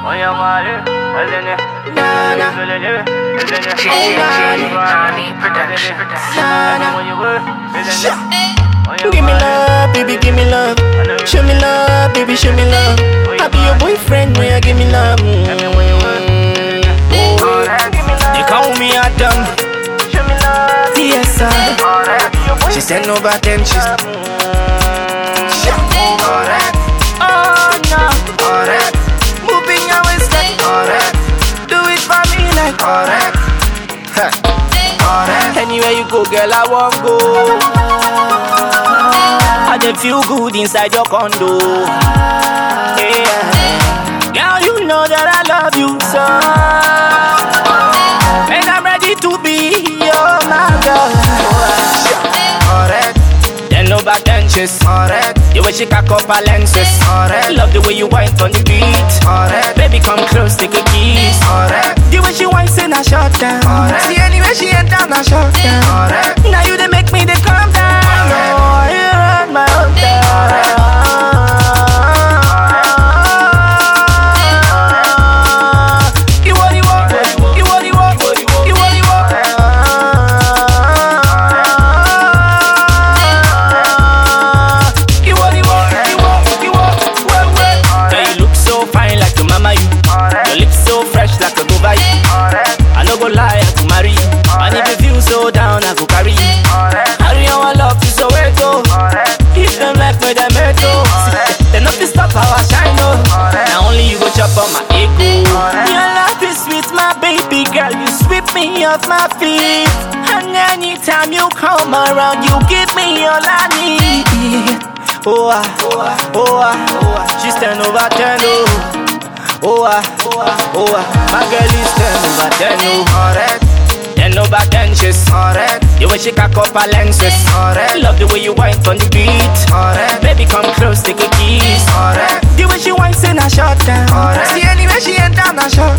Give me love, baby, give me love. Show me love, baby, show me love. I'll be your boyfriend when you give me love. They call me Adam. Yes, sir. She said no bad then she's oh no. Moving your waist like do it for me like anywhere you go, girl, I won't go. I just feel good inside your condo. Yeah. Girl, you know that I love you so, and I'm ready to be your my girl. Then no back benches. The way she cock up her lenses. Love the way you whine on the beat. Baby, come close, take a kiss. The way she whines in a short down. See anyway she ain't down a short down. Now you they make me they calm down. Oh, you run my own down. Lie, I go marry you. And if you feel so down, I go carry you. Carry our love to Soweto. If them like me, them meto. They not to stop how I shine, no. Now only you go chop on my ego. Your love is sweet, my baby girl. You sweep me off my feet. And anytime you come around, you give me all I need. Oh, she's 10 over 10, oh. My girl is 10 over 10, oh. 10 over 10, she's the way she cock up her lenses. Love the way you whine on the beat. Baby, come close, take a kiss. The way she whines in a short down. See anyway she ain't down a short